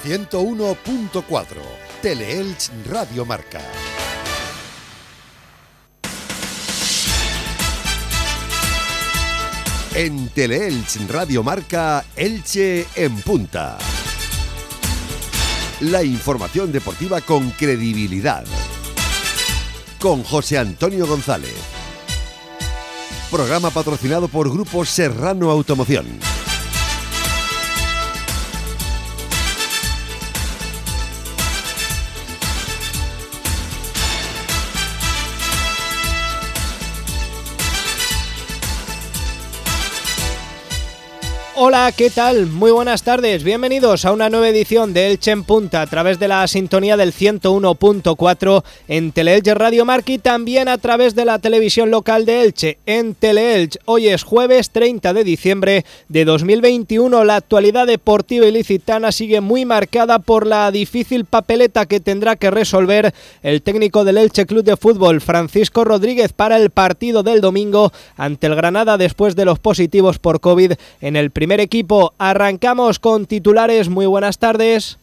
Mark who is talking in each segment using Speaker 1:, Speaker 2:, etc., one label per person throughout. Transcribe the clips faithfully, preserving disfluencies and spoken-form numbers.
Speaker 1: ciento uno punto cuatro, Teleelch Radio Marca. En Teleelch Radio Marca, Elche en punta. La información deportiva con credibilidad. Con José Antonio González. Programa patrocinado por Grupo Serrano Automoción.
Speaker 2: Hola, ¿qué tal? Muy buenas tardes, bienvenidos a una nueva edición de Elche en Punta a través de la sintonía del ciento uno punto cuatro en Teleelch Radio Marca y también a través de la televisión local de Elche en Teleelch. Hoy es jueves treinta de diciembre de dos mil veintiuno. La actualidad deportiva ilicitana sigue muy marcada por la difícil papeleta que tendrá que resolver el técnico del Elche Club de Fútbol, Francisco Rodríguez, para el partido del domingo ante el Granada después de los positivos por COVID en el primer equipo. Arrancamos con titulares. Muy buenas tardes.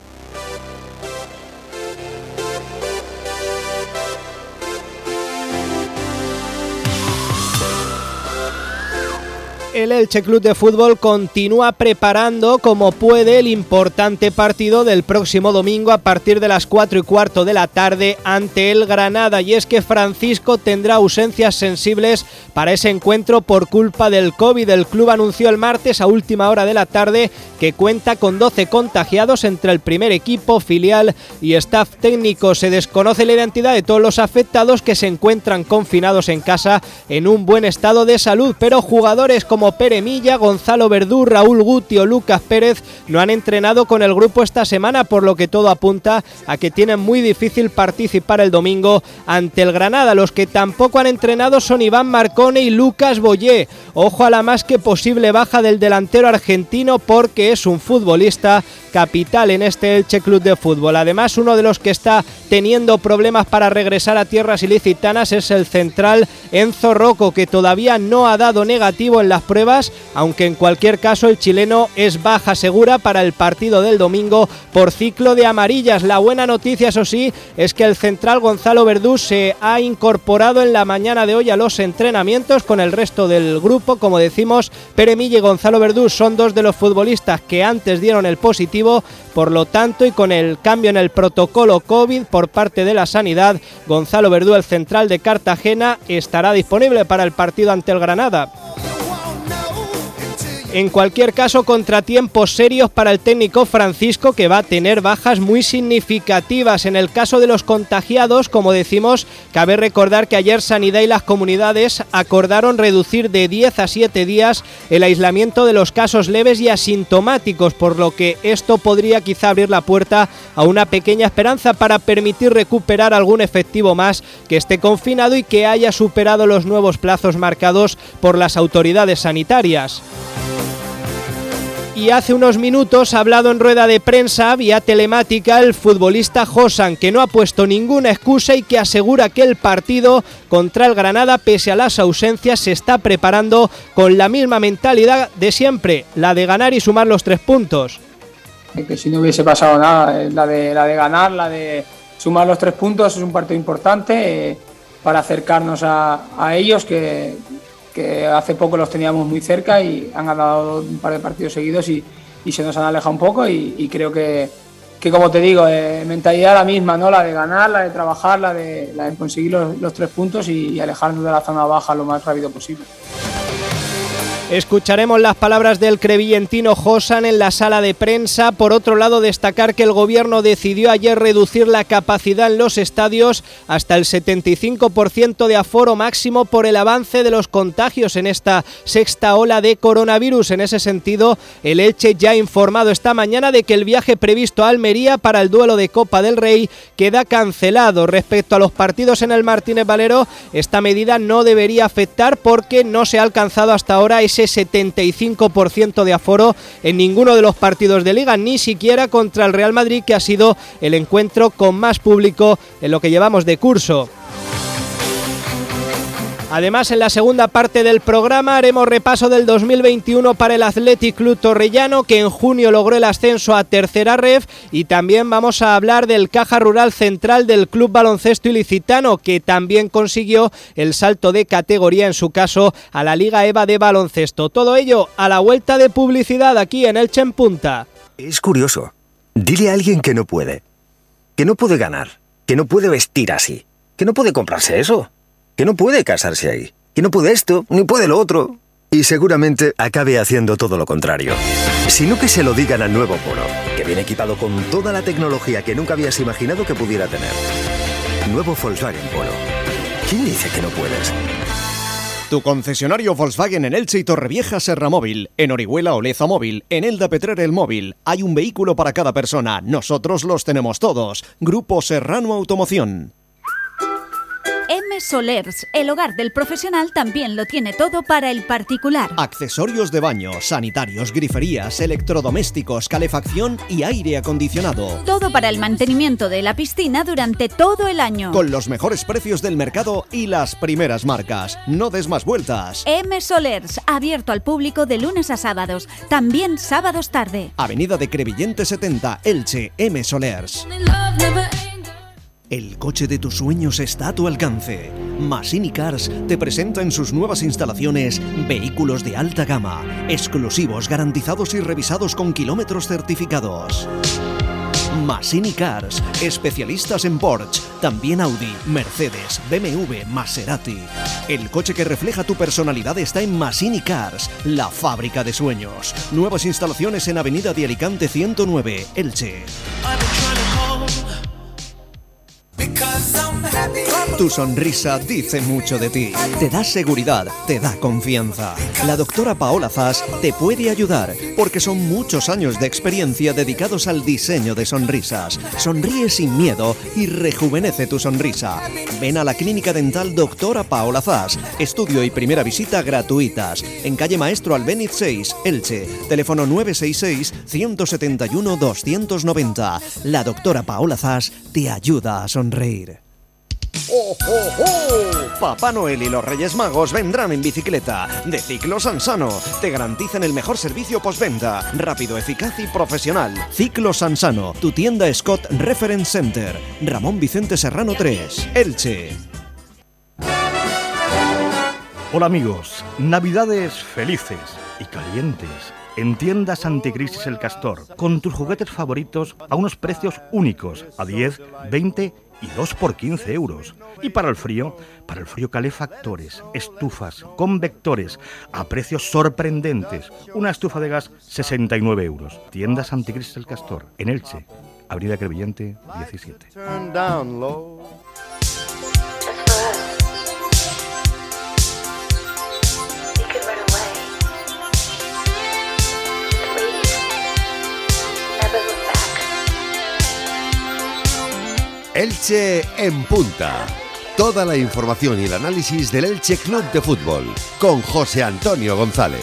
Speaker 2: El Elche Club de Fútbol continúa preparando como puede el importante partido del próximo domingo a partir de las cuatro y cuarto de la tarde ante el Granada, y es que Francisco tendrá ausencias sensibles para ese encuentro por culpa del COVID. El club anunció el martes a última hora de la tarde que cuenta con doce contagiados entre el primer equipo, filial y staff técnico. Se desconoce la identidad de todos los afectados, que se encuentran confinados en casa en un buen estado de salud, pero jugadores como Pere Milla, Gonzalo Verdú, Raúl Guti o Lucas Pérez no han entrenado con el grupo esta semana, por lo que todo apunta a que tienen muy difícil participar el domingo ante el Granada. Los que tampoco han entrenado son Iván Marcone y Lucas Boyé. Ojo a la más que posible baja del delantero argentino, porque es un futbolista capital en este Elche Club de Fútbol. Además, uno de los que está teniendo problemas para regresar a tierras ilicitanas es el central Enzo Rocco, que todavía no ha dado negativo en las pruebas, aunque en cualquier caso el chileno es baja segura para el partido del domingo por ciclo de amarillas. La buena noticia, eso sí, es que el central Gonzalo Verdú se ha incorporado en la mañana de hoy a los entrenamientos con el resto del grupo. Como decimos, Pere Milla y Gonzalo Verdú son dos de los futbolistas que antes dieron el positivo. Por lo tanto, y con el cambio en el protocolo COVID por parte de la sanidad, Gonzalo Verdú, el central de Cartagena, estará disponible para el partido ante el Granada. En cualquier caso, contratiempos serios para el técnico Francisco, que va a tener bajas muy significativas. En el caso de los contagiados, como decimos, cabe recordar que ayer Sanidad y las comunidades acordaron reducir de diez a siete días el aislamiento de los casos leves y asintomáticos, por lo que esto podría quizá abrir la puerta a una pequeña esperanza para permitir recuperar algún efectivo más que esté confinado y que haya superado los nuevos plazos marcados por las autoridades sanitarias. Y hace unos minutos ha hablado en rueda de prensa vía telemática el futbolista Josan, que no ha puesto ninguna excusa y que asegura que el partido contra el Granada, pese a las ausencias, se está preparando con la misma mentalidad de siempre, la de ganar y sumar los tres puntos.
Speaker 3: Que si no hubiese pasado nada, la de, la de ganar, la de sumar los tres puntos, es un partido importante eh, para acercarnos a, a ellos, que... que hace poco los teníamos muy cerca y han ganado un par de partidos seguidos y, y se nos han alejado un poco y, y creo que, que como te digo, eh, mentalidad la misma, ¿no? La de ganar, la de trabajar, la de, la de conseguir los, los tres puntos y, y alejarnos de la zona baja lo más rápido posible.
Speaker 2: Escucharemos las palabras del crevillentino Josan en la sala de prensa. Por otro lado, destacar que el gobierno decidió ayer reducir la capacidad en los estadios hasta el setenta y cinco por ciento de aforo máximo por el avance de los contagios en esta sexta ola de coronavirus. En ese sentido, el Elche ya ha informado esta mañana de que el viaje previsto a Almería para el duelo de Copa del Rey queda cancelado. Respecto a los partidos en el Martínez Valero, esta medida no debería afectar porque no se ha alcanzado hasta ahora ese setenta y cinco por ciento de aforo en ninguno de los partidos de Liga, ni siquiera contra el Real Madrid, que ha sido el encuentro con más público en lo que llevamos de curso. Además, en la segunda parte del programa haremos repaso del dos mil veintiuno para el Athletic Club Torrellano, que en junio logró el ascenso a Tercera Ref, y también vamos a hablar del Caja Rural Central del Club Baloncesto Ilicitano, que también consiguió el salto de categoría, en su caso, a la Liga EVA de baloncesto. Todo ello a la vuelta de publicidad aquí en Elche en Punta.
Speaker 4: Es curioso. Dile a alguien que no puede, que no puede ganar, que no puede vestir así, que no puede comprarse eso, que no puede casarse ahí, que no puede esto, ni puede lo otro. Y seguramente acabe haciendo todo lo contrario. Sino que se lo digan al nuevo Polo, que viene equipado con toda la tecnología que nunca habías imaginado que pudiera tener. Nuevo Volkswagen Polo. ¿Quién dice que no puedes?
Speaker 5: Tu concesionario Volkswagen en Elche y Torrevieja Serra Móvil, en Orihuela Oleza Móvil, en Elda Petrer El Móvil. Hay un vehículo para cada persona, nosotros los tenemos todos. Grupo Serrano Automoción.
Speaker 6: M Solers, el hogar del profesional, también lo tiene todo para el particular.
Speaker 5: Accesorios de baño, sanitarios, griferías, electrodomésticos, calefacción y aire acondicionado.
Speaker 6: Todo para el mantenimiento de la piscina durante todo el año.
Speaker 5: Con los mejores precios del mercado y las primeras marcas. No des más vueltas.
Speaker 6: M Solers, abierto al público de lunes a sábados, también sábados tarde.
Speaker 5: Avenida de Crevillente setenta, Elche, M Solers. El coche de tus sueños está a tu alcance. Massini Cars te presenta en sus nuevas instalaciones vehículos de alta gama, exclusivos, garantizados y revisados con kilómetros certificados. Massini Cars, especialistas en Porsche, también Audi, Mercedes, B M W, Maserati. El coche que refleja tu personalidad está en Massini Cars, la fábrica de sueños. Nuevas instalaciones en Avenida de Alicante ciento nueve, Elche. Tu sonrisa dice mucho de ti, te da seguridad, te da confianza. La doctora Paola Zas te puede ayudar, porque son muchos años de experiencia dedicados al diseño de sonrisas. Sonríe sin miedo y rejuvenece tu sonrisa. Ven a la Clínica Dental Doctora Paola Zas. Estudio y primera visita gratuitas. En calle Maestro Albéniz seis, Elche. Teléfono nueve seis seis, uno siete uno, dos nueve cero. La doctora Paola Zas te ayuda a sonreír.
Speaker 1: ¡Oh, oh, oh! Papá Noel y los Reyes Magos vendrán en bicicleta de Ciclo Sansano. Te garantizan el mejor servicio postventa, rápido, eficaz y profesional. Ciclo Sansano, tu tienda Scott Reference Center. Ramón Vicente Serrano tres, Elche.
Speaker 7: Hola amigos, Navidades felices y calientes en Tiendas Anticrisis El Castor, con tus juguetes favoritos a unos precios únicos, a diez, veinte y dos por quince euros. Y para el frío, para el frío calefactores, estufas, convectores, a precios sorprendentes. Una estufa de gas, sesenta y nueve euros. Tiendas Anticrisis El Castor, en Elche, Avenida Crevillente diecisiete.
Speaker 1: Elche en Punta. Toda la información y el análisis del Elche Club de Fútbol con José Antonio González.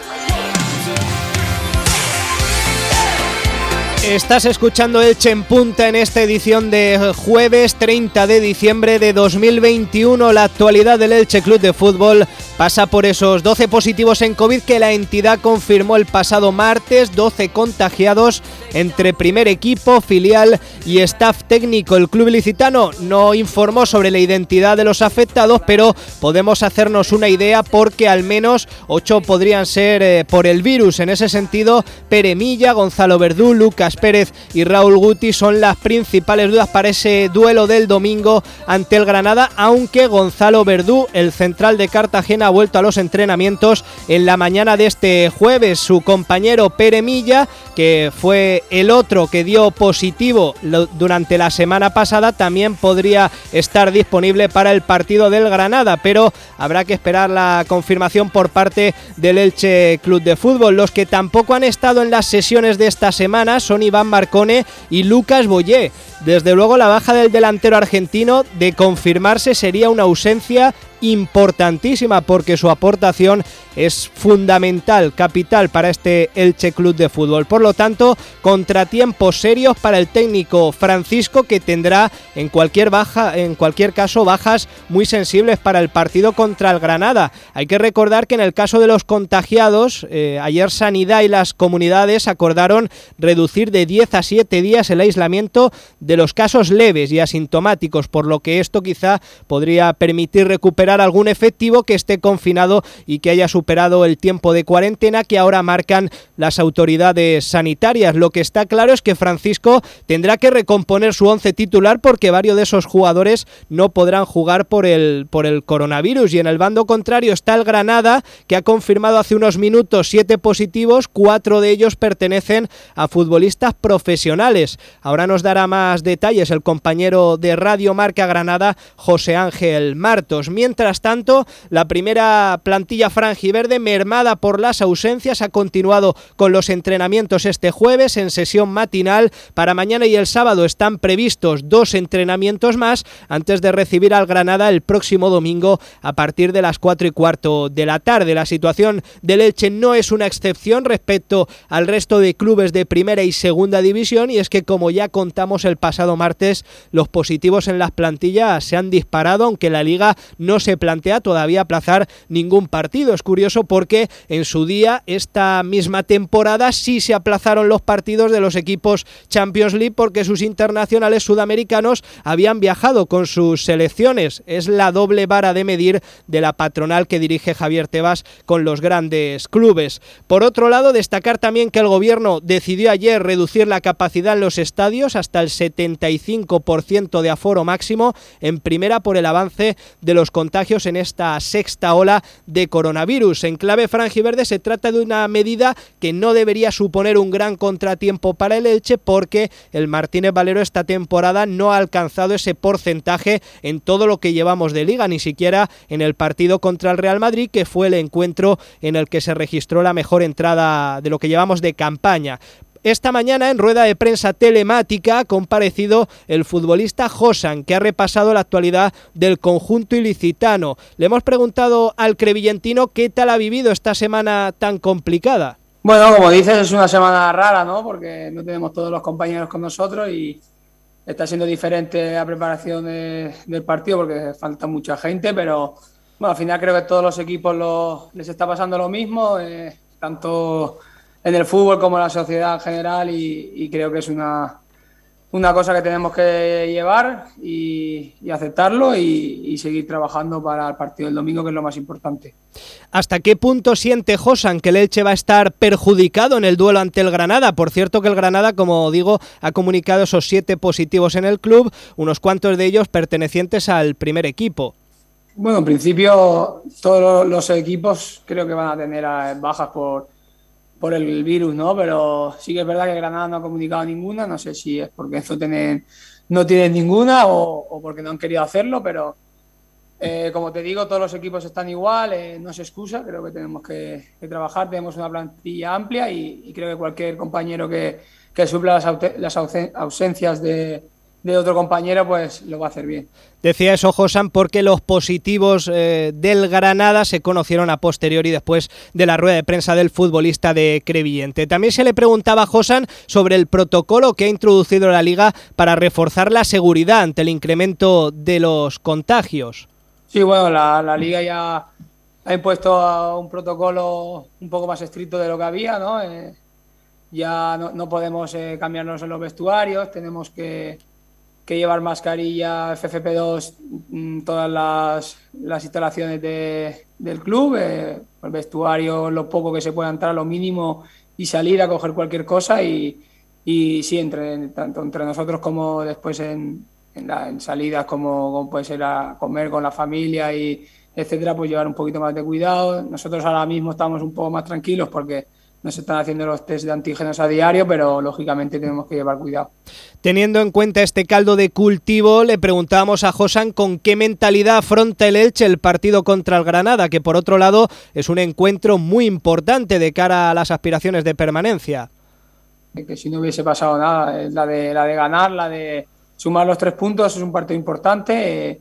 Speaker 2: Estás escuchando Elche en Punta en esta edición de jueves treinta de diciembre de dos mil veintiuno. La actualidad del Elche Club de Fútbol pasa por esos doce positivos en COVID que la entidad confirmó el pasado martes, doce contagiados entre primer equipo, filial y staff técnico. El club ilicitano no informó sobre la identidad de los afectados, pero podemos hacernos una idea porque al menos ocho podrían ser eh, por el virus. En ese sentido, Pere Milla, Gonzalo Verdú, Lucas Pérez y Raúl Guti son las principales dudas para ese duelo del domingo ante el Granada, aunque Gonzalo Verdú, el central de Cartagena, ha vuelto a los entrenamientos en la mañana de este jueves. Su compañero Pere Milla, que fue el otro que dio positivo durante la semana pasada, también podría estar disponible para el partido del Granada, pero habrá que esperar la confirmación por parte del Elche Club de Fútbol. Los que tampoco han estado en las sesiones de esta semana son Iván Marcone y Lucas Boyé. Desde luego la baja del delantero argentino, de confirmarse, sería una ausencia importantísima porque su aportación es fundamental, capital para este Elche Club de Fútbol. Por lo tanto, contratiempos serios para el técnico Francisco, que tendrá en cualquier baja, en cualquier caso bajas muy sensibles para el partido contra el Granada. Hay que recordar que en el caso de los contagiados, eh, ayer Sanidad y las comunidades acordaron reducir de diez a siete días el aislamiento de los casos leves y asintomáticos, por lo que esto quizá podría permitir recuperar algún efectivo que esté confinado y que haya superado el tiempo de cuarentena que ahora marcan las autoridades sanitarias. Lo que está claro es que Francisco tendrá que recomponer su once titular porque varios de esos jugadores no podrán jugar por el, por el coronavirus, y en el bando contrario está el Granada, que ha confirmado hace unos minutos siete positivos, cuatro de ellos pertenecen a futbolistas profesionales. Ahora nos dará más detalles el compañero de Radio Marca Granada, José Ángel Martos. Mientras tanto, la primera plantilla franjiverde, mermada por las ausencias, ha continuado con los entrenamientos este jueves en sesión matinal. Para mañana y el sábado están previstos dos entrenamientos más antes de recibir al Granada el próximo domingo a partir de las cuatro y cuarto de la tarde. La situación del Elche no es una excepción respecto al resto de clubes de primera y segunda división, y es que, como ya contamos el pasado martes, los positivos en las plantillas se han disparado, aunque la Liga no se plantea todavía aplazar ningún partido. Es curioso porque en su día, esta misma temporada, sí se aplazaron los partidos de los equipos Champions League porque sus internacionales sudamericanos habían viajado con sus selecciones. Es la doble vara de medir de la patronal que dirige Javier Tebas con los grandes clubes. Por otro lado, destacar también que el gobierno decidió ayer reducir la capacidad en los estadios hasta el setenta y cinco por ciento de aforo máximo en primera por el avance de los contagios en esta sexta ola de coronavirus. En clave franjiverde se trata de una medida que no debería suponer un gran contratiempo para el Elche, porque el Martínez Valero esta temporada no ha alcanzado ese porcentaje en todo lo que llevamos de Liga, ni siquiera en el partido contra el Real Madrid, que fue el encuentro en el que se registró la mejor entrada de lo que llevamos de campaña. Esta mañana, en rueda de prensa telemática, ha comparecido el futbolista Josan, que ha repasado la actualidad del conjunto ilicitano. Le hemos preguntado al crevillentino qué tal ha vivido esta semana tan complicada.
Speaker 3: Bueno, como dices, es una semana rara, ¿no? Porque no tenemos todos los compañeros con nosotros y está siendo diferente la preparación de, del partido porque falta mucha gente, pero bueno, al final creo que a todos los equipos lo, les está pasando lo mismo, eh, tanto en el fútbol como en la sociedad en general, y, y creo que es una, una cosa que tenemos que llevar y, y aceptarlo y, y seguir trabajando para el partido del domingo, que es lo más importante.
Speaker 2: ¿Hasta qué punto siente Josan que el Elche va a estar perjudicado en el duelo ante el Granada? Por cierto, que el Granada, como digo, ha comunicado esos siete positivos en el club, unos cuantos de ellos pertenecientes al primer equipo.
Speaker 3: Bueno, en principio todos los equipos creo que van a tener bajas por, por el virus, ¿no? Pero sí que es verdad que Granada no ha comunicado ninguna, no sé si es porque eso tienen, no tienen ninguna o, o porque no han querido hacerlo, pero eh, como te digo, todos los equipos están igual, eh, no se excusa, creo que tenemos que, que trabajar, tenemos una plantilla amplia y, y creo que cualquier compañero que, que supla las, aute, las ausencias de... de otro compañero, pues lo va a hacer bien.
Speaker 2: Decía eso Josan porque los positivos eh, del Granada se conocieron a posteriori después de la rueda de prensa del futbolista de Crevillente. También se le preguntaba a Josan sobre el protocolo que ha introducido la Liga para reforzar la seguridad ante el incremento de los contagios.
Speaker 3: Sí, bueno, la, la Liga ya ha impuesto un protocolo un poco más estricto de lo que había, ¿no? Eh, ya no, no podemos eh, cambiarnos en los vestuarios, tenemos que que llevar mascarilla, F F P dos, todas las, las instalaciones de, del club, eh, el vestuario, lo poco que se pueda entrar, lo mínimo, y salir a coger cualquier cosa y, y sí, entre, tanto entre nosotros como después en, en, la, en salidas como, como puede ser a comer con la familia y etcétera, pues llevar un poquito más de cuidado. Nosotros ahora mismo estamos un poco más tranquilos porque no se están haciendo los test de antígenos a diario, pero lógicamente tenemos que llevar cuidado.
Speaker 2: Teniendo en cuenta este caldo de cultivo, le preguntábamos a Josan con qué mentalidad afronta el Elche el partido contra el Granada, que por otro lado es un encuentro muy importante de cara a las aspiraciones de permanencia.
Speaker 3: Que si no hubiese pasado nada, es la de, la de ganar, la de sumar los tres puntos, es un partido importante. Eh,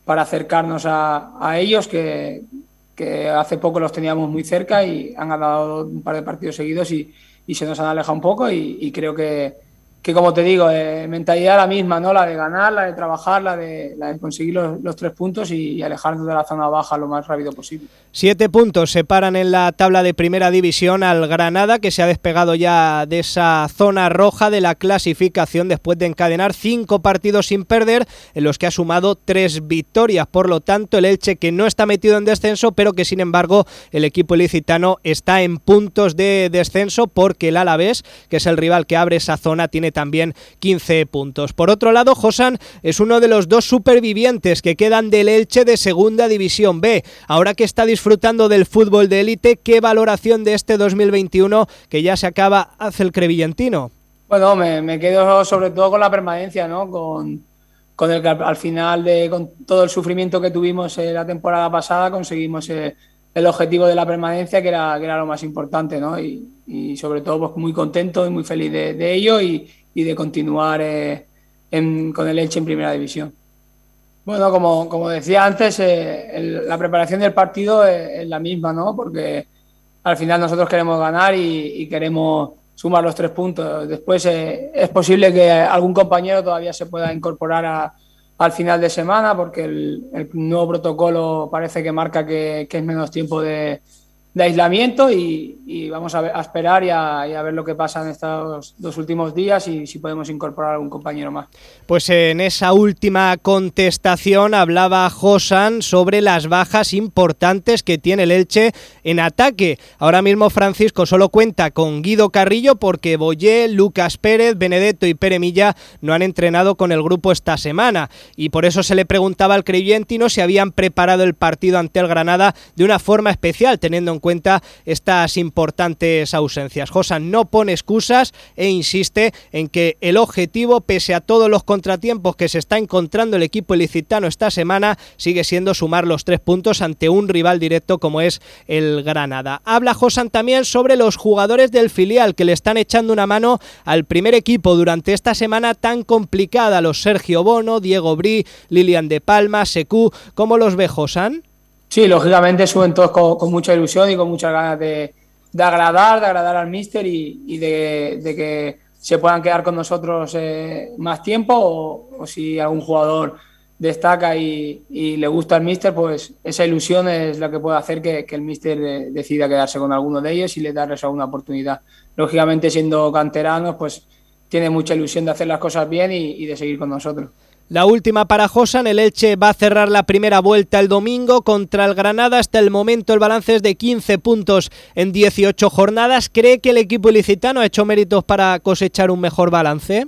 Speaker 3: para acercarnos a, a ellos, que, que hace poco los teníamos muy cerca y han ganado un par de partidos seguidos y, y se nos han alejado un poco y, y creo que, que, como te digo, eh, mentalidad la misma, ¿no? La de ganar, la de trabajar, la de, la de conseguir los, los tres puntos y, y alejarnos de la zona baja lo más rápido posible.
Speaker 2: Siete puntos separan en la tabla de primera división al Granada, que se ha despegado ya de esa zona roja de la clasificación después de encadenar cinco partidos sin perder, en los que ha sumado tres victorias. Por lo tanto, el Elche, que no está metido en descenso, pero que sin embargo el equipo ilicitano está en puntos de descenso, porque el Alavés, que es el rival que abre esa zona, tiene también quince puntos. Por otro lado, Josan es uno de los dos supervivientes que quedan del Elche de Segunda División B. Ahora que está disfrutando del fútbol de élite, ¿qué valoración de este dos mil veintiuno que ya se acaba hace el crevillentino?
Speaker 3: Bueno, me, me quedo sobre todo con la permanencia, ¿no? Con, con el que al, al final de con todo el sufrimiento que tuvimos eh, la temporada pasada conseguimos eh, el objetivo de la permanencia, que era, que era lo más importante, ¿no? Y, y sobre todo pues muy contento y muy feliz de, de ello y, y de continuar eh, en, con el Elche en Primera División. Bueno, como, como decía antes, eh, el, la preparación del partido es, es la misma, ¿no? Porque al final nosotros queremos ganar y, y queremos sumar los tres puntos. Después eh, es posible que algún compañero todavía se pueda incorporar a, al final de semana, porque el, el nuevo protocolo parece que marca que, que es menos tiempo de, de aislamiento y, y vamos a, ver, a esperar y a, y a ver lo que pasa en estos dos últimos días y si podemos incorporar a algún compañero más.
Speaker 2: Pues en esa última contestación hablaba Josan sobre las bajas importantes que tiene el Elche en ataque. Ahora mismo Francisco solo cuenta con Guido Carrillo porque Boyé, Lucas Pérez, Benedetto y Pere Milla no han entrenado con el grupo esta semana y por eso se le preguntaba al crevillentino si habían preparado el partido ante el Granada de una forma especial, teniendo en cuenta estas importantes ausencias. Josan no pone excusas e insiste en que el objetivo, pese a todos los contratiempos que se está encontrando el equipo ilicitano esta semana, sigue siendo sumar los tres puntos ante un rival directo como es el Granada. Habla Josan también sobre los jugadores del filial que le están echando una mano al primer equipo durante esta semana tan complicada, los Sergio Bono, Diego Brí, Lilian de Palma, Secu. ¿Cómo los ve Josan?
Speaker 3: Sí, lógicamente suben todos con, con mucha ilusión y con muchas ganas de, de agradar, de agradar al míster y, y de, de que se puedan quedar con nosotros eh, más tiempo o, o si algún jugador destaca y, y le gusta al míster, pues esa ilusión es lo que puede hacer que, que el míster de, decida quedarse con alguno de ellos y le darles alguna oportunidad. Lógicamente, siendo canteranos, pues tiene mucha ilusión de hacer las cosas bien y, y de seguir con nosotros.
Speaker 2: La última para Josan, el Elche va a cerrar la primera vuelta el domingo contra el Granada. Hasta el momento el balance es de quince puntos en dieciocho jornadas. ¿Cree que el equipo ilicitano ha hecho méritos para cosechar un mejor balance?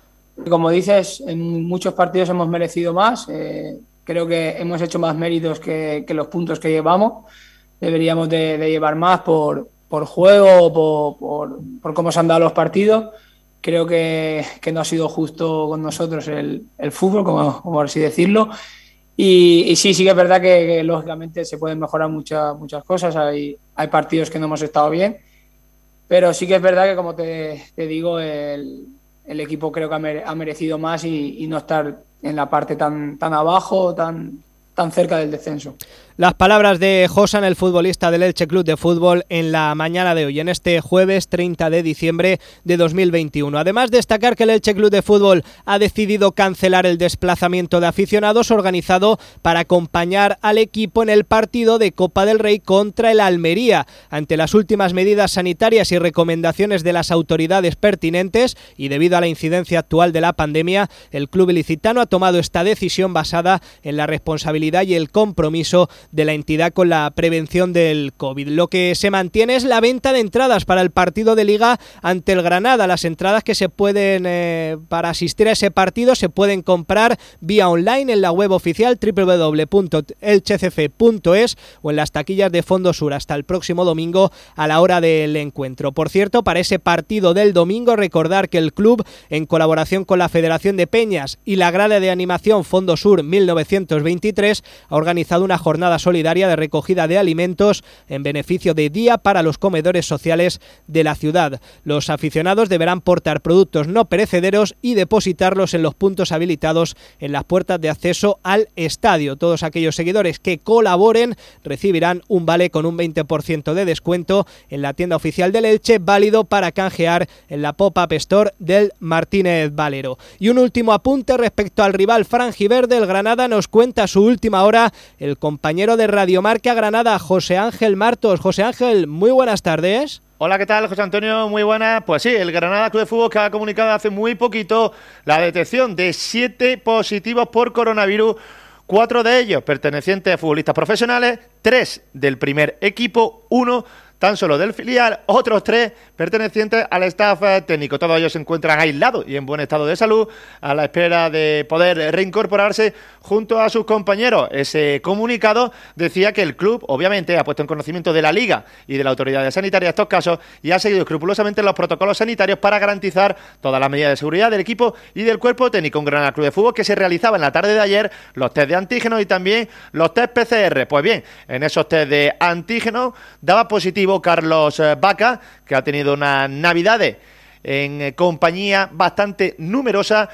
Speaker 3: Como dices, en muchos partidos hemos merecido más. Eh, creo que hemos hecho más méritos que, que los puntos que llevamos. Deberíamos de, de llevar más por, por juego, por, por, por cómo se han dado los partidos. Creo que, que no ha sido justo con nosotros el, el fútbol, como, como así decirlo. Y, y sí, sí que es verdad que, que lógicamente se pueden mejorar muchas muchas cosas. Hay, hay partidos que no hemos estado bien, pero sí que es verdad que, como te, te digo, el, el equipo creo que ha, mere, ha merecido más y, y no estar en la parte tan, tan abajo, tan, tan cerca del descenso.
Speaker 2: Las palabras de Josan, el futbolista del Elche Club de Fútbol, en la mañana de hoy, en este jueves treinta de diciembre de dos mil veintiuno. Además, destacar que el Elche Club de Fútbol ha decidido cancelar el desplazamiento de aficionados organizado para acompañar al equipo en el partido de Copa del Rey contra el Almería. Ante las últimas medidas sanitarias y recomendaciones de las autoridades pertinentes y debido a la incidencia actual de la pandemia, el club ilicitano ha tomado esta decisión basada en la responsabilidad y el compromiso de la entidad con la prevención del COVID. Lo que se mantiene es la venta de entradas para el partido de Liga ante el Granada. Las entradas que se pueden, eh, para asistir a ese partido, se pueden comprar vía online en la web oficial doble u doble u doble u punto elche c f punto es o en las taquillas de Fondo Sur hasta el próximo domingo a la hora del encuentro. Por cierto, para ese partido del domingo, recordar que el club, en colaboración con la Federación de Peñas y la grada de animación Fondo Sur mil novecientos veintitrés, ha organizado una jornada jornada solidaria de recogida de alimentos en beneficio de Día para los comedores sociales de la ciudad. Los aficionados deberán portar productos no perecederos y depositarlos en los puntos habilitados en las puertas de acceso al estadio. Todos aquellos seguidores que colaboren recibirán un vale con un veinte por ciento de descuento en la tienda oficial del Elche, válido para canjear en la Pop-Up Store del Martínez Valero. Y un último apunte respecto al rival franjiverde. El Granada nos cuenta su última hora el compañero de Radio Marca Granada, José Ángel Martos. José Ángel, muy buenas tardes.
Speaker 8: Hola, ¿qué tal, José Antonio? Muy buenas. Pues sí, el Granada Club de Fútbol que ha comunicado hace muy poquito la detección de siete positivos por coronavirus, cuatro de ellos pertenecientes a futbolistas profesionales, tres del primer equipo, uno tan solo del filial, otros tres pertenecientes al staff técnico. Todos ellos se encuentran aislados y en buen estado de salud, a la espera de poder reincorporarse junto a sus compañeros. Ese comunicado decía que el club, obviamente, ha puesto en conocimiento de la Liga y de la autoridad sanitaria estos casos y ha seguido escrupulosamente los protocolos sanitarios para garantizar todas las medidas de seguridad del equipo y del cuerpo técnico. Un Granada Club de Fútbol que se realizaba en la tarde de ayer los test de antígenos y también los test P C R. Pues bien, en esos test de antígenos daba positivo Carlos Vaca, que ha tenido unas navidades en compañía bastante numerosa,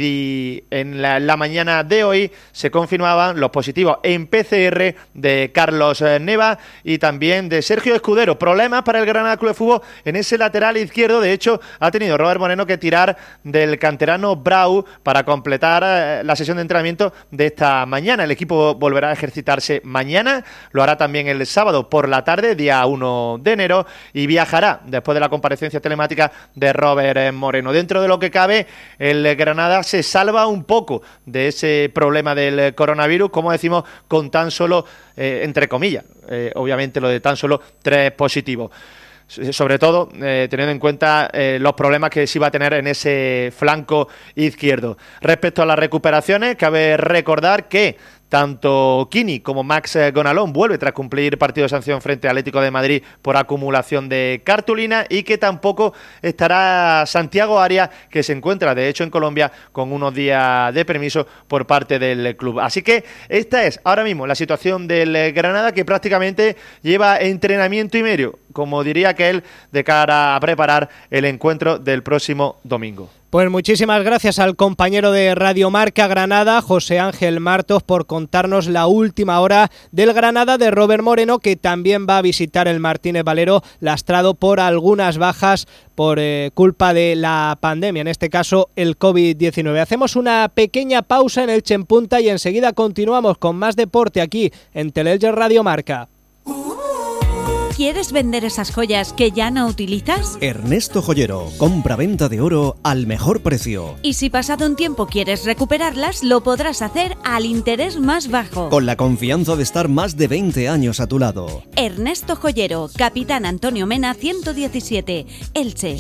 Speaker 8: y en la, la mañana de hoy se confirmaban los positivos en P C R de Carlos Neva y también de Sergio Escudero. Problemas para el Granada Club de Fútbol en ese lateral izquierdo. De hecho, ha tenido Robert Moreno que tirar del canterano Brau para completar la sesión de entrenamiento de esta mañana. El equipo volverá a ejercitarse mañana, lo hará también el sábado por la tarde, día uno de enero, y viajará después de la comparecencia telemática de Robert Moreno. Dentro de lo que cabe, el Granada se salva un poco de ese problema del coronavirus, como decimos, con tan solo, eh, entre comillas, eh, obviamente lo de tan solo tres positivos. Sobre todo eh, teniendo en cuenta eh, los problemas que se iba a tener en ese flanco izquierdo. Respecto a las recuperaciones, cabe recordar que tanto Kini como Max Gonalón vuelve tras cumplir partido de sanción frente al Atlético de Madrid por acumulación de cartulina, y que tampoco estará Santiago Arias, que se encuentra de hecho en Colombia con unos días de permiso por parte del club. Así que esta es ahora mismo la situación del Granada, que prácticamente lleva entrenamiento y medio, como diría aquel, de cara a preparar el encuentro del próximo domingo.
Speaker 2: Pues muchísimas gracias al compañero de Radio Marca Granada, José Ángel Martos, por contarnos la última hora del Granada de Robert Moreno, que también va a visitar el Martínez Valero, lastrado por algunas bajas por eh, culpa de la pandemia, en este caso el COVID diecinueve. Hacemos una pequeña pausa en Elche en Punta y enseguida continuamos con más deporte aquí en Teleelche Radio Marca.
Speaker 6: ¿Quieres vender esas joyas que ya no utilizas?
Speaker 5: Ernesto Joyero, compra-venta de oro al mejor precio.
Speaker 6: Y si pasado un tiempo quieres recuperarlas, lo podrás hacer al interés más bajo.
Speaker 5: Con la confianza de estar más de veinte años a tu lado.
Speaker 6: Ernesto Joyero, Capitán Antonio Mena ciento diecisiete, Elche.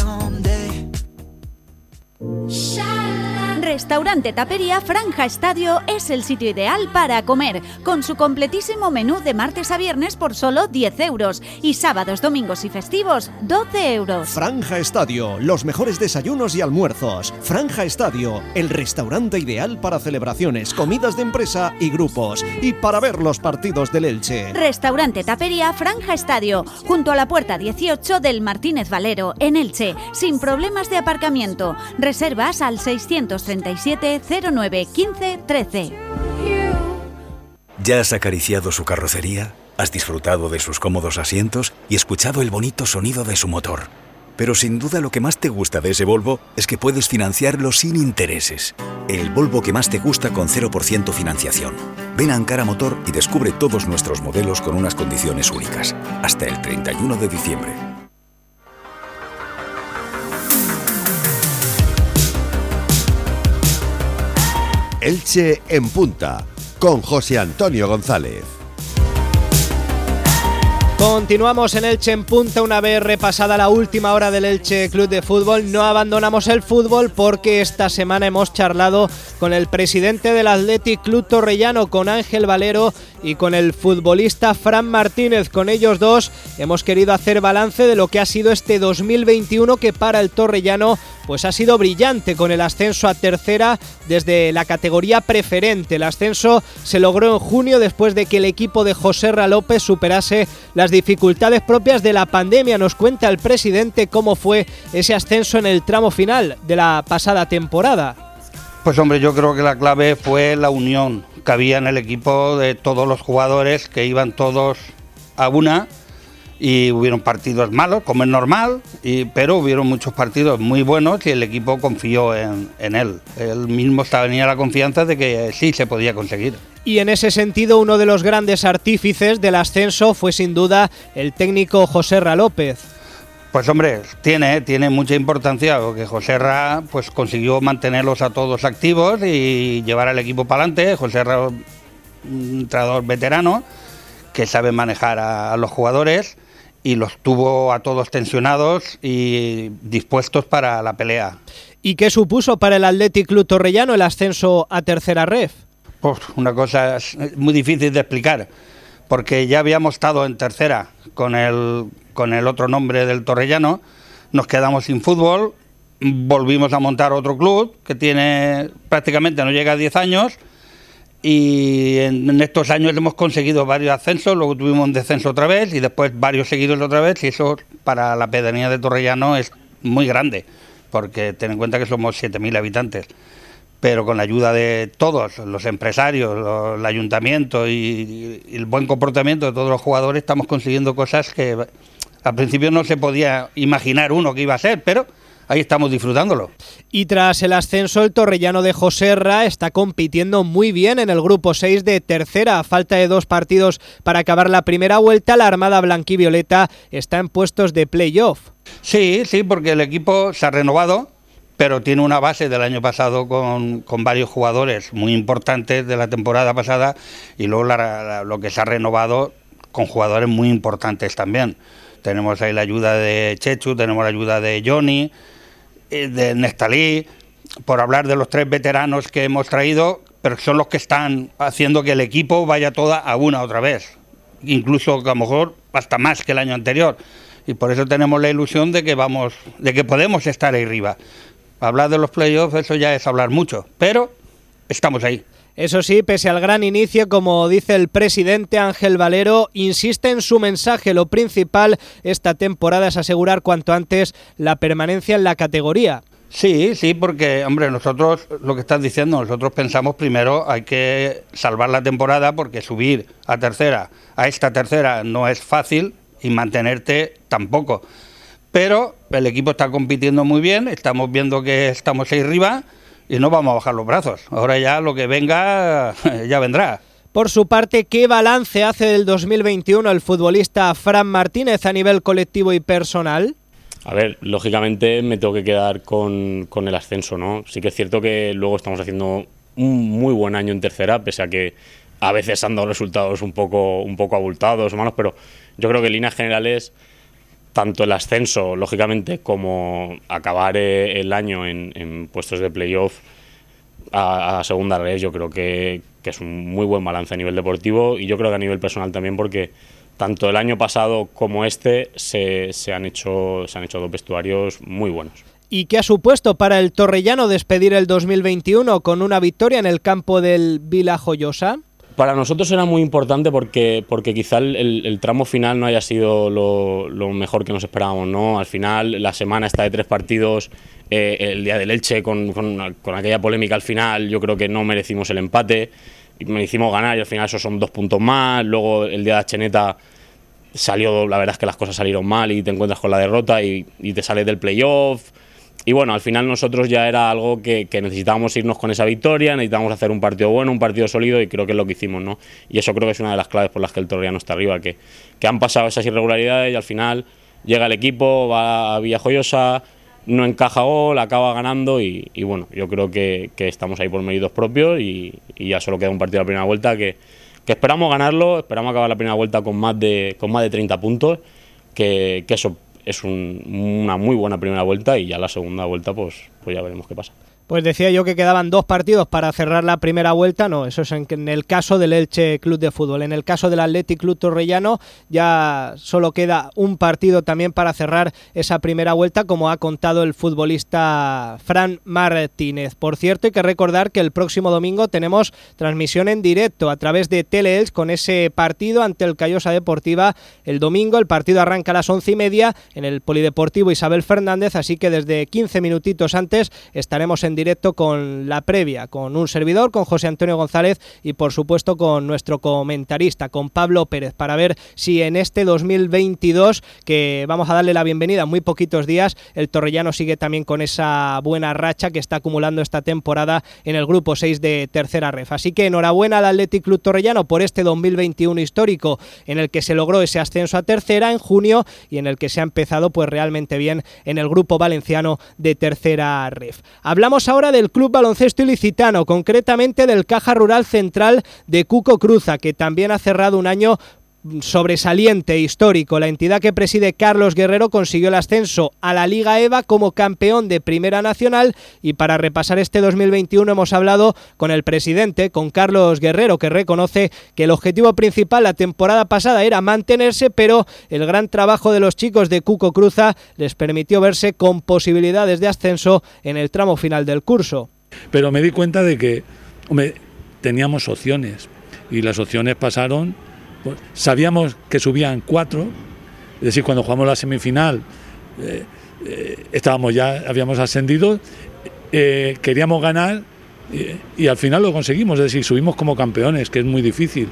Speaker 6: Restaurante Tapería Franja Estadio es el sitio ideal para comer, con su completísimo menú de martes a viernes por solo diez euros y sábados, domingos y festivos doce euros.
Speaker 5: Franja Estadio, los mejores desayunos y almuerzos. Franja Estadio, el restaurante ideal para celebraciones, comidas de empresa y grupos, y para ver los partidos del Elche.
Speaker 6: Restaurante Tapería Franja Estadio, junto a la puerta dieciocho del Martínez Valero, en Elche, sin problemas de aparcamiento. Reservas al seiscientos treinta y siete cero nueve quince trece.
Speaker 9: ¿Ya has acariciado su carrocería? ¿Has disfrutado de sus cómodos asientos y escuchado el bonito sonido de su motor? Pero sin duda lo que más te gusta de ese Volvo es que puedes financiarlo sin intereses. El Volvo que más te gusta con cero por ciento financiación. Ven a Ankara Motor y descubre todos nuestros modelos con unas condiciones únicas. Hasta el treinta y uno de diciembre.
Speaker 10: Elche en Punta, con José Antonio González.
Speaker 2: Continuamos en Elche en Punta. Una vez repasada la última hora del Elche Club de Fútbol, no abandonamos el fútbol porque esta semana hemos charlado con el presidente del Athletic Club Torrellano, con Ángel Valero, y con el futbolista Fran Martínez. Con ellos dos hemos querido hacer balance de lo que ha sido este dos mil veintiuno, que para el torrellano pues ha sido brillante, con el ascenso a tercera desde la categoría preferente. El ascenso se logró en junio después de que el equipo de Joserra López superase las dificultades propias de la pandemia. Nos cuenta el presidente cómo fue ese ascenso en el tramo final de la pasada temporada.
Speaker 11: Pues hombre, yo creo que la clave fue la unión que había en el equipo de todos los jugadores, que iban todos a una, y hubieron partidos malos, como es normal, y, pero hubieron muchos partidos muy buenos y el equipo confió en, en él. Él mismo tenía la confianza de que sí se podía conseguir.
Speaker 2: Y en ese sentido, uno de los grandes artífices del ascenso fue sin duda el técnico Joserra López.
Speaker 11: Pues hombre, tiene, tiene mucha importancia, porque Joserra pues consiguió mantenerlos a todos activos y llevar al equipo para adelante. Joserra, un entrenador veterano que sabe manejar a, a los jugadores, y los tuvo a todos tensionados y dispuestos para la pelea.
Speaker 2: ¿Y qué supuso para el Athletic Club Torrellano el ascenso a tercera ref?
Speaker 11: Pues una cosa muy difícil de explicar, porque ya habíamos estado en tercera con el, con el otro nombre del Torrellano, nos quedamos sin fútbol, volvimos a montar otro club que tiene prácticamente no llega a diez años, y en, en estos años hemos conseguido varios ascensos, luego tuvimos un descenso otra vez y después varios seguidos otra vez, y eso para la pedanía de Torrellano es muy grande, porque ten en cuenta que somos siete mil habitantes. Pero con la ayuda de todos, los empresarios, los, el ayuntamiento y, y el buen comportamiento de todos los jugadores, estamos consiguiendo cosas que al principio no se podía imaginar uno que iba a ser, pero ahí estamos disfrutándolo.
Speaker 2: Y tras el ascenso, el torrellano de Joserra está compitiendo muy bien en el grupo seis de tercera. A falta de dos partidos para acabar la primera vuelta, la Armada Blanquivioleta está en puestos de play-off.
Speaker 11: Sí, sí, porque el equipo se ha renovado, pero tiene una base del año pasado con, con varios jugadores muy importantes de la temporada pasada, y luego la, la, lo que se ha renovado con jugadores muy importantes también. Tenemos ahí la ayuda de Chechu, tenemos la ayuda de Johnny, de Nestalí, por hablar de los tres veteranos que hemos traído, pero son los que están haciendo que el equipo vaya toda a una otra vez, incluso a lo mejor hasta más que el año anterior, y por eso tenemos la ilusión de que vamos, de que podemos estar ahí arriba. Hablar de los playoffs, eso ya es hablar mucho, pero estamos ahí.
Speaker 2: Eso sí, pese al gran inicio, como dice el presidente Ángel Valero, insiste en su mensaje: lo principal esta temporada es asegurar cuanto antes la permanencia en la categoría.
Speaker 11: Sí, sí, porque, hombre, nosotros, lo que estás diciendo, nosotros pensamos primero hay que salvar la temporada, porque subir a tercera, a esta tercera, no es fácil, y mantenerte tampoco. Pero el equipo está compitiendo muy bien, estamos viendo que estamos ahí arriba y no vamos a bajar los brazos. Ahora ya lo que venga, ya vendrá.
Speaker 2: Por su parte, ¿qué balance hace del dos mil veintiuno el futbolista Fran Martínez a nivel colectivo y personal?
Speaker 12: A ver, lógicamente me tengo que quedar con, con el ascenso, ¿no? Sí que es cierto que luego estamos haciendo un muy buen año en tercera, pese a que a veces han dado resultados un poco, un poco abultados o malos, pero yo creo que en líneas generales, tanto el ascenso, lógicamente, como acabar el año en, en puestos de playoff a, a segunda red, yo creo que, que es un muy buen balance a nivel deportivo, y yo creo que a nivel personal también, porque tanto el año pasado como este se, se, han, hecho, se han hecho dos vestuarios muy buenos.
Speaker 2: ¿Y qué ha supuesto para el torrellano despedir el dos mil veintiuno con una victoria en el campo del Vila Joyosa?
Speaker 12: Para nosotros era muy importante porque, porque quizá el, el tramo final no haya sido lo, lo mejor que nos esperábamos, ¿no? Al final, la semana está de tres partidos, eh, el día del Elche con, con, con aquella polémica al final, yo creo que no merecimos el empate, merecimos ganar, y al final esos son dos puntos más. Luego el día de Acheneta salió, la verdad es que las cosas salieron mal y te encuentras con la derrota y, y te sales del playoff. Y bueno, al final nosotros ya era algo que, que necesitábamos irnos con esa victoria, necesitábamos hacer un partido bueno, un partido sólido, y creo que es lo que hicimos, ¿no? Y eso creo que es una de las claves por las que el Torrellano está arriba, que, que han pasado esas irregularidades y al final llega el equipo, va a Villajoyosa, no encaja gol, acaba ganando y, y bueno, yo creo que, que estamos ahí por méritos propios y, y ya solo queda un partido de la primera vuelta que, que esperamos ganarlo, esperamos acabar la primera vuelta con más de, con más de treinta puntos, que, que eso es un, una muy buena primera vuelta, y ya la segunda vuelta pues, pues ya veremos qué pasa.
Speaker 2: Pues decía yo que quedaban dos partidos para cerrar la primera vuelta. No, eso es en, en el caso del Elche Club de Fútbol. En el caso del Athletic Club Torrellano ya solo queda un partido también para cerrar esa primera vuelta, como ha contado el futbolista Fran Martínez. Por cierto, hay que recordar que el próximo domingo tenemos transmisión en directo a través de Teleelch con ese partido ante el Callosa Deportiva el domingo. El partido arranca a las once y media en el Polideportivo Isabel Fernández, así que desde quince minutitos antes estaremos en directo con la previa, con un servidor, con José Antonio González y por supuesto con nuestro comentarista, con Pablo Pérez, para ver si en este dos mil veintidós, que vamos a darle la bienvenida en muy poquitos días, el Torrellano sigue también con esa buena racha que está acumulando esta temporada en el grupo seis de Tercera Ref. Así que enhorabuena al Athletic Club Torrellano por este dos mil veintiuno histórico en el que se logró ese ascenso a tercera en junio y en el que se ha empezado pues realmente bien en el grupo valenciano de Tercera Ref. Hablamos ahora del Club Baloncesto Ilicitano, concretamente del Caja Rural Central de Cuco Cruza, que también ha cerrado un año sobresaliente, histórico. La entidad que preside Carlos Guerrero consiguió el ascenso a la Liga E V A como campeón de Primera Nacional, y para repasar este dos mil veintiuno hemos hablado con el presidente, con Carlos Guerrero, que reconoce que el objetivo principal la temporada pasada era mantenerse, pero el gran trabajo de los chicos de Cuco Cruza les permitió verse con posibilidades de ascenso en el tramo final del curso.
Speaker 13: Pero me di cuenta de que, hombre, teníamos opciones y las opciones pasaron. Pues, sabíamos que subían cuatro, es decir, cuando jugamos la semifinal eh, eh, estábamos ya, habíamos ascendido, eh, queríamos ganar eh, y al final lo conseguimos, es decir, subimos como campeones, que es muy difícil,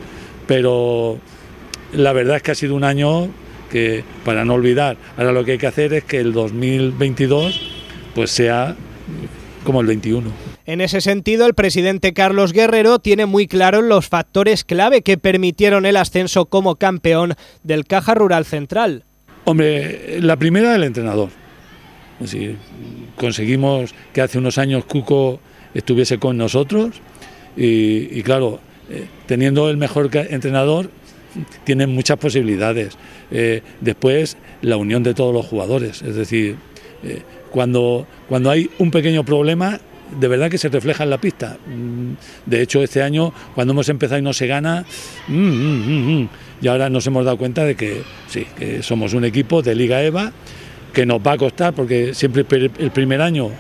Speaker 13: pero la verdad es que ha sido un año que, para no olvidar, ahora lo que hay que hacer es que el dos mil veintidós pues sea como el veintiuno.
Speaker 2: En ese sentido, el presidente Carlos Guerrero tiene muy claros los factores clave que permitieron el ascenso como campeón del Caja Rural Central.
Speaker 13: Hombre, la primera, el entrenador. Es decir, conseguimos que hace unos años Cuco estuviese con nosotros y, y claro, eh, teniendo el mejor entrenador, tienen muchas posibilidades. Eh, después, la unión de todos los jugadores. Es decir, eh, cuando, cuando hay un pequeño problema, de verdad que se refleja en la pista. De hecho, este año, cuando hemos empezado y no se gana, mm, mm, mm, y ahora nos hemos dado cuenta de que sí, que somos un equipo de Liga E V A, que nos va a costar, porque siempre el primer año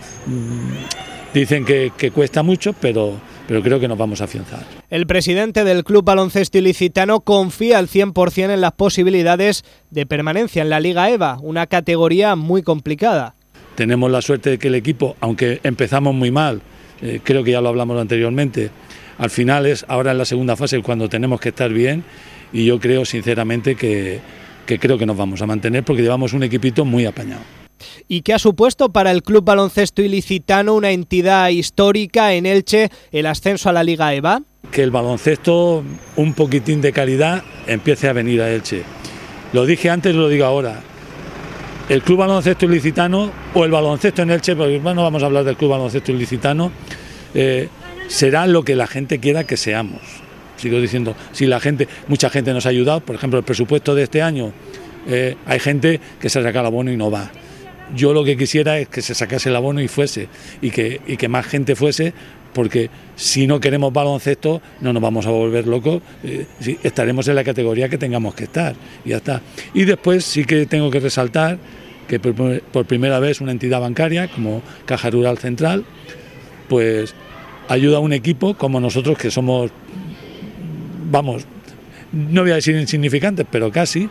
Speaker 13: mmm, dicen que, que cuesta mucho, pero, pero creo que nos vamos a afianzar.
Speaker 2: El presidente del Club Baloncesto Ilicitano confía al cien por ciento en las posibilidades de permanencia en la Liga E V A, una categoría muy complicada.
Speaker 13: Tenemos la suerte de que el equipo, aunque empezamos muy mal, eh, creo que ya lo hablamos anteriormente, al final es ahora en la segunda fase cuando tenemos que estar bien, y yo creo sinceramente que, que creo que nos vamos a mantener porque llevamos un equipito muy apañado.
Speaker 2: ¿Y qué ha supuesto para el Club Baloncesto Ilicitano, una entidad histórica en Elche, el ascenso a la Liga E V A?
Speaker 13: Que el baloncesto, un poquitín de calidad, empiece a venir a Elche. Lo dije antes y lo digo ahora. El Club Baloncesto Ilicitano o el baloncesto en Elche, porque no vamos a hablar del Club Baloncesto Ilicitano, eh, será lo que la gente quiera que seamos. Sigo diciendo, si la gente, mucha gente nos ha ayudado, por ejemplo, el presupuesto de este año, eh, hay gente que se saca el abono y no va. Yo lo que quisiera es que se sacase el abono y fuese, y que, y que más gente fuese, porque si no queremos baloncesto no nos vamos a volver locos, eh, sí, estaremos en la categoría que tengamos que estar, y ya está. Y después sí que tengo que resaltar que por, por primera vez una entidad bancaria como Caja Rural Central pues ayuda a un equipo como nosotros, que somos, vamos, no voy a decir insignificantes, pero casi,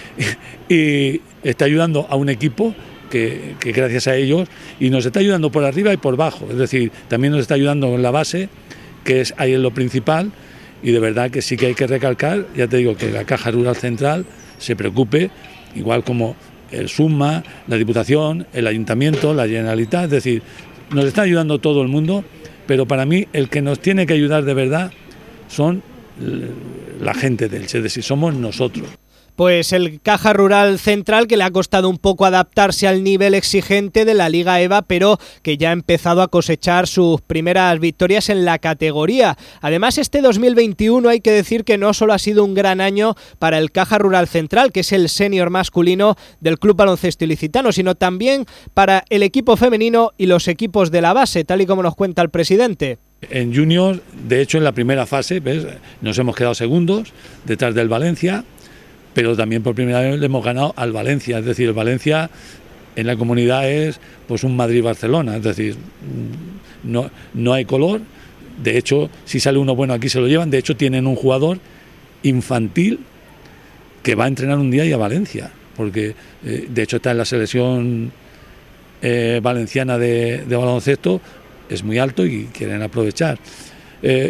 Speaker 13: y está ayudando a un equipo Que, que gracias a ellos, y nos está ayudando por arriba y por abajo, es decir, también nos está ayudando en la base, que es ahí en lo principal, y de verdad que sí que hay que recalcar, ya te digo, que la Caja Rural Central se preocupe, igual como el SUMA, la Diputación, el Ayuntamiento, la Generalitat, es decir, nos está ayudando todo el mundo, pero para mí el que nos tiene que ayudar de verdad son la gente del Elche, es decir, somos nosotros.
Speaker 2: Pues el Caja Rural Central, que le ha costado un poco adaptarse al nivel exigente de la Liga E V A, pero que ya ha empezado a cosechar sus primeras victorias en la categoría. Además, este dos mil veintiuno hay que decir que no solo ha sido un gran año para el Caja Rural Central, que es el senior masculino del Club Baloncesto Ilicitano, sino también para el equipo femenino y los equipos de la base, tal y como nos cuenta el presidente.
Speaker 13: En juniors, de hecho, en la primera fase, ¿ves?, nos hemos quedado segundos detrás del Valencia, pero también por primera vez le hemos ganado al Valencia. Es decir, el Valencia en la comunidad es pues un Madrid-Barcelona, es decir, no, no hay color. De hecho, si sale uno bueno aquí se lo llevan. De hecho, tienen un jugador infantil que va a entrenar un día y a Valencia, porque eh, de hecho está en la selección eh, valenciana de, de baloncesto, es muy alto y quieren aprovechar. Eh,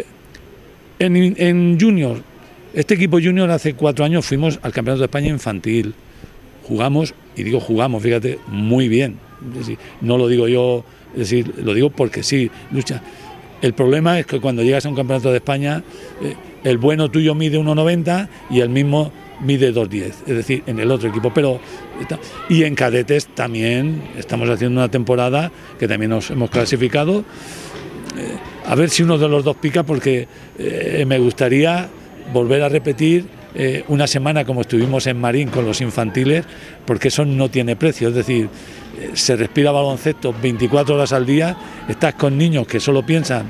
Speaker 13: en, en junior, este equipo junior hace cuatro años fuimos al Campeonato de España infantil, jugamos, y digo jugamos, fíjate, muy bien. Es decir, no lo digo yo, es decir, lo digo porque sí, lucha. El problema es que cuando llegas a un Campeonato de España, eh, el bueno tuyo mide uno noventa y el mismo mide dos diez, es decir, en el otro equipo. Pero y en cadetes también estamos haciendo una temporada que también nos hemos clasificado. Eh, a ver si uno de los dos pica, porque eh, me gustaría volver a repetir eh, una semana como estuvimos en Marín con los infantiles, porque eso no tiene precio. Es decir, eh, se respira baloncesto veinticuatro horas al día, estás con niños que solo piensan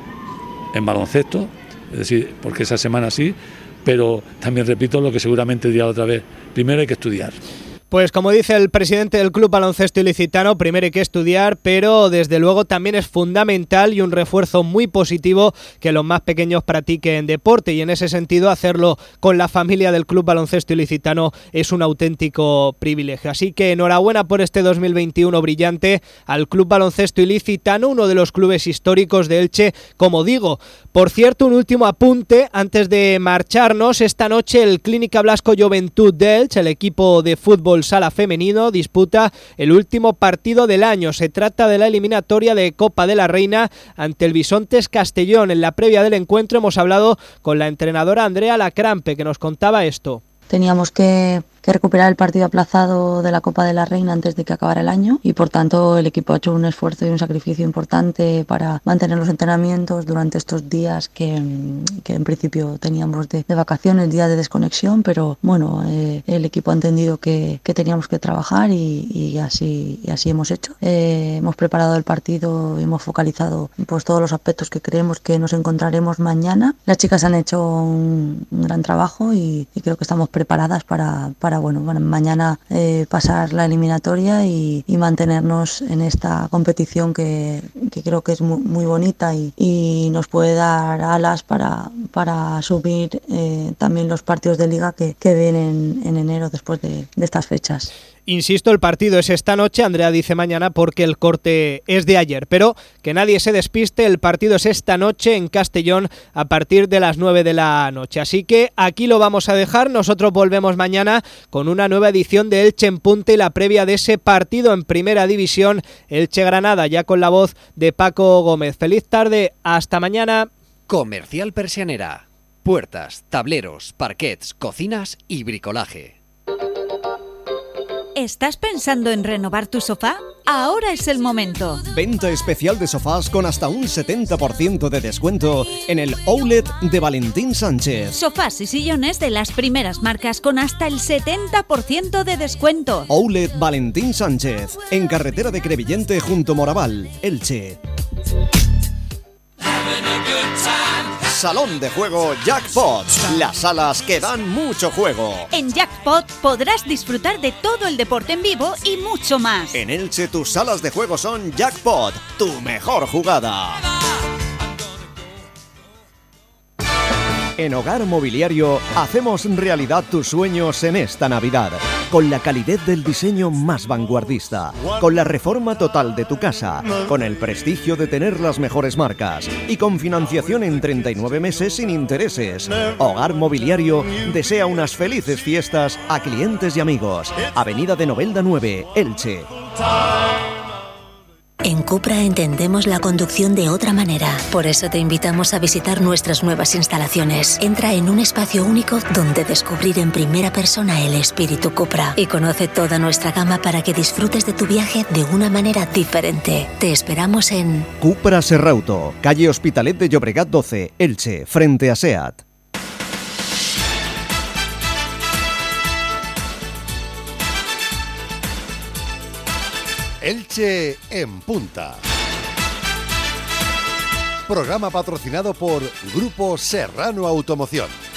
Speaker 13: en baloncesto, es decir, porque esa semana sí, pero también repito lo que seguramente diré otra vez, primero hay que estudiar.
Speaker 2: Pues como dice el presidente del Club Baloncesto Ilicitano, primero hay que estudiar, pero desde luego también es fundamental y un refuerzo muy positivo que los más pequeños practiquen deporte, y en ese sentido hacerlo con la familia del Club Baloncesto Ilicitano es un auténtico privilegio. Así que enhorabuena por este dos mil veintiuno brillante al Club Baloncesto Ilicitano, uno de los clubes históricos de Elche, como digo. Por cierto, un último apunte antes de marcharnos. Esta noche el Clínica Blasco Juventud de Elche, el equipo de fútbol sala femenino, disputa el último partido del año. Se trata de la eliminatoria de Copa de la Reina ante el Bisontes Castellón. En la previa del encuentro hemos hablado con la entrenadora Andrea Lacrampe, que nos contaba esto.
Speaker 14: Teníamos que, que recuperar el partido aplazado de la Copa de la Reina antes de que acabara el año, y por tanto el equipo ha hecho un esfuerzo y un sacrificio importante para mantener los entrenamientos durante estos días que, que en principio teníamos de, de vacaciones, día de desconexión, pero bueno, eh, el equipo ha entendido que, que teníamos que trabajar y, y, así, y así hemos hecho. Eh, hemos preparado el partido, hemos focalizado pues todos los aspectos que creemos que nos encontraremos mañana. Las chicas han hecho un, un gran trabajo y, y creo que estamos preparadas para, para bueno, bueno, mañana eh, pasar la eliminatoria y, y mantenernos en esta competición que, que creo que es muy, muy bonita y, y nos puede dar alas para, para subir eh, también los partidos de liga que, que vienen en enero después de, de estas fechas.
Speaker 2: Insisto, el partido es esta noche, Andrea dice mañana porque el corte es de ayer, pero que nadie se despiste, el partido es esta noche en Castellón a partir de las nueve de la noche. Así que aquí lo vamos a dejar, nosotros volvemos mañana con una nueva edición de Elche en Punta y la previa de ese partido en Primera División, Elche-Granada, ya con la voz de Paco Gómez. Feliz tarde, hasta mañana.
Speaker 15: Comercial Persianera. Puertas, tableros, parquets, cocinas y bricolaje.
Speaker 6: ¿Estás pensando en renovar tu sofá? Ahora es el momento.
Speaker 5: Venta especial de sofás con hasta un setenta por ciento de descuento en el Outlet de Valentín Sánchez.
Speaker 6: Sofás y sillones de las primeras marcas con hasta el setenta por ciento de descuento.
Speaker 5: Outlet Valentín Sánchez, en carretera de Crevillente junto Moraval, Elche. Salón de juego Jackpot, las salas que dan mucho juego.
Speaker 6: En Jackpot podrás disfrutar de todo el deporte en vivo y mucho más.
Speaker 5: En Elche tus salas de juego son Jackpot, tu mejor jugada. En Hogar Mobiliario hacemos realidad tus sueños en esta Navidad, con la calidez del diseño más vanguardista, con la reforma total de tu casa, con el prestigio de tener las mejores marcas y con financiación en treinta y nueve meses sin intereses. Hogar Mobiliario desea unas felices fiestas a clientes y amigos. Avenida de Novelda nueve, Elche.
Speaker 16: En Cupra entendemos la conducción de otra manera. Por eso te invitamos a visitar nuestras nuevas instalaciones. Entra en un espacio único donde descubrir en primera persona el espíritu Cupra y conoce toda nuestra gama para que disfrutes de tu viaje de una manera diferente. Te esperamos en
Speaker 1: Cupra Serrauto, calle Hospitalet de Llobregat doce, Elche, frente a SEAT.
Speaker 10: Elche en Punta. Programa patrocinado por Grupo Serrano Automoción.